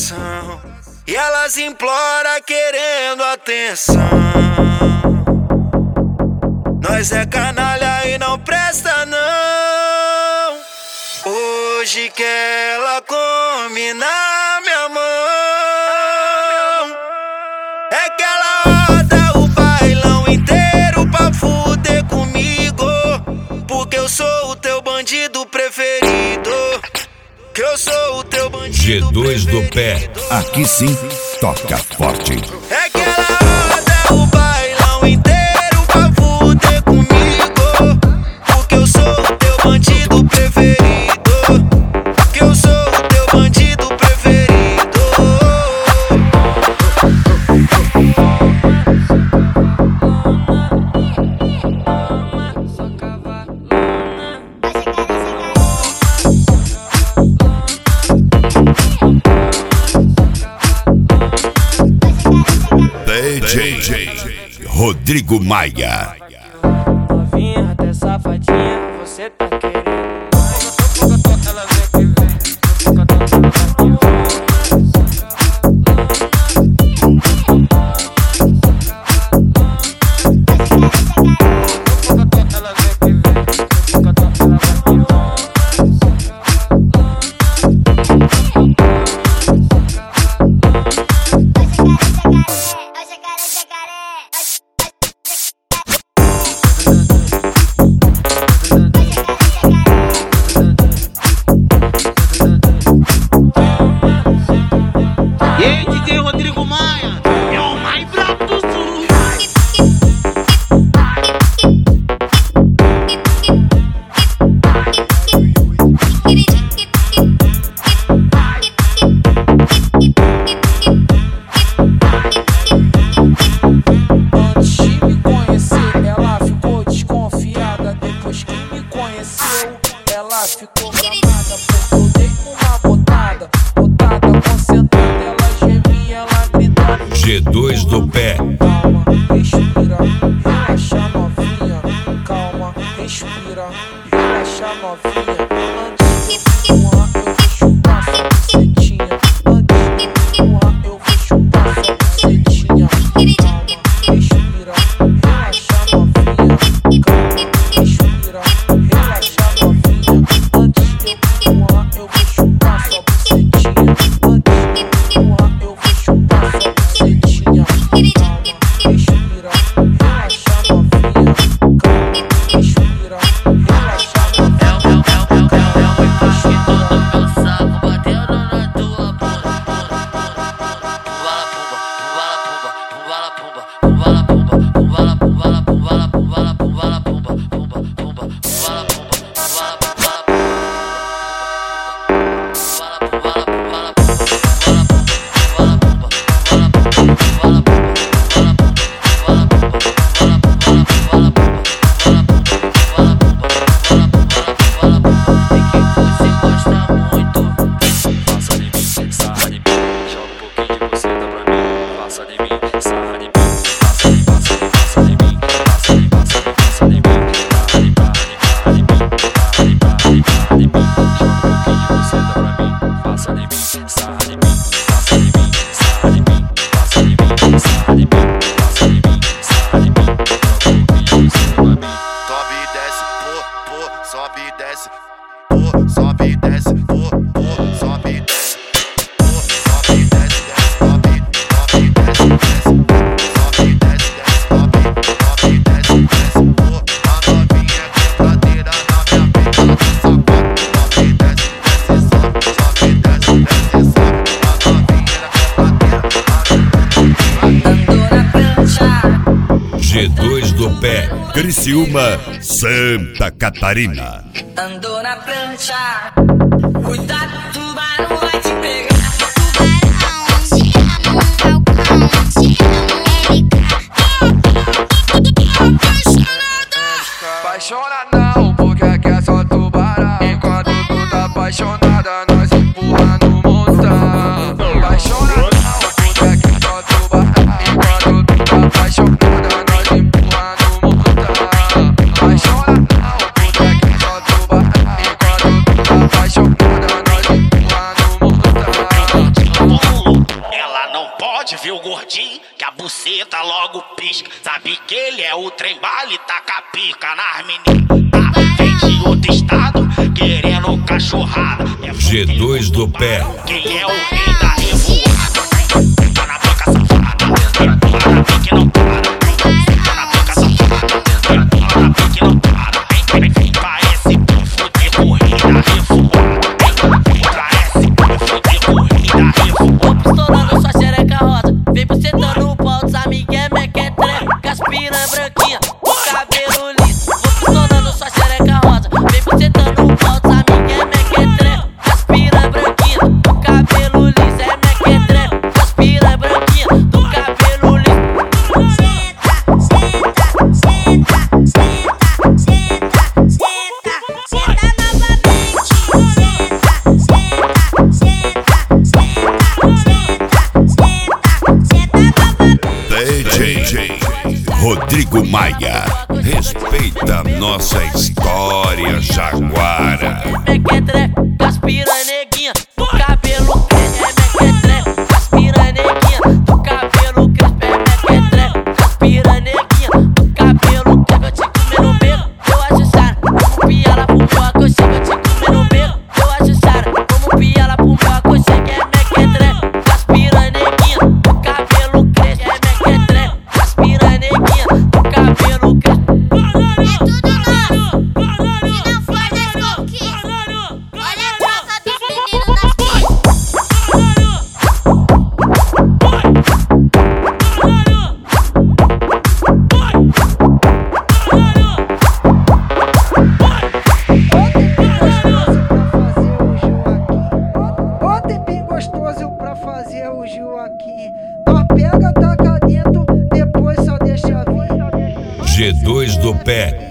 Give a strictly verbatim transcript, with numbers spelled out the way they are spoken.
coração e elas imploram querendo atenção. Nós é canalha e não presta não. Hoje que ela come na minha mão, é que ela roda o bailão inteiro pra fuder comigo, porque eu sou o teu bandido preferido. Que eu sou o teu bandido G dois preferido. do pé, aqui sim, toca forte. É que ela roda o bailão inteiro pra fuder comigo, porque eu sou o teu bandido preferido. Que eu sou o teu bandido preferido. D J Rodrigo Maia. Novinha, até safadinha, você tá querendo. Ela vem que vem, E aí, D J Rodrigo Maia, é o mais brabo do sul. Antes de me conhecer, ela ficou desconfiada. Depois que me conheceu, ela ficou gamada, porque eu dei uma botada. Botada concentrada, ela gemia, ela gritava. G dois do pé, Calma, respira, relaxa novinha. Calma, respira, relaxa novinha. Antes de empurrar, eu vou chupar sua bucetinha. Antes de empurrar, eu vou chupar sua bucetinha. Calma, respira, relaxa novinha. Calma, respira, relaxa novinha. Antes de empurrar, eu vou chupar sua bucetinha. Antes de empurrar, eu vou chupar sua bucetinha. Calma, respira, relaxa novinha. Calma, respira, relaxa novinha. Sobe e desce, pô, pô, sobe e desce, pô, sobe e desce, pô, pô, sobe e desce, pô, sobe e desce, desce, sobe, sobe e desce, desce, sobe e desce, desce, sobe, sobe e desce, desce, pô, a novinha quebradeira na minha frente, ela tá safada, sobe e desce, desce, sobe, sobe e desce, desce, sobe, a novinha quebradeira na minha frente. G dois do pé, Criciúma, Santa Catarina. Andou na prancha, cuidado, tubarão vai te pegar. Apaixona não, porque aqui é só tubarão. Enquanto tu tá apaixonada, nós empurra no montão. Apaixona não, porque aqui é só tubarão. Enquanto tu tá apaixonada, nós empurra no montão. Apaixona não, porque aqui é só tubarão. Enquanto tu tá apaixonada, nós empurra no montão. buceta logo pisca. Sabe que ele é o trem bala e taca pica nas meninas. Tá, vem de outro estado, querendo cachorrada. É G dois do pé. Quem é o rei da revoada? Tá na boca safada, para que não para. Tá na boca safada, para que não para. Vem, vem, parece bufo de corrida revoada. Parece bufo de corrida revoada. Tô pistolando sua xereca rosa, vem bucetando o pau dos amigues, mequetre, caspira branquinha, o cabelo liso. Vou pistolando sua xereca rosa, vem bucetando o pau dos amigues, mequetre, caspira branquinha, o cabelo liso. É mequetre, caspira branquinha, do cabelo liso. D J Rodrigo Maia, respeita nossa história jaguara. Mequetre, caspira neguinha, do cabelo cresce. É mequetre, caspira neguinha, do cabelo cresce. É mequetre, caspira neguinha, do cabelo cresce. Eu te comer no beco, eu acho Sara. Como piala pro meu aconchego, eu te comer no beco, eu acho Sara. Como piala pro meu aconchego. É mequetre, caspira neguinha, do cabelo cresce. É mequetre, caspira neguinha, do cabelo cresce. É tudo nosso, se não for das conquistas. Olha a troca dos meninos nas pistas. Ó tempinho gostoso pra fazer o Joaquim. Ó pega, taca dentro, depois só deixa vir. G dois do pé.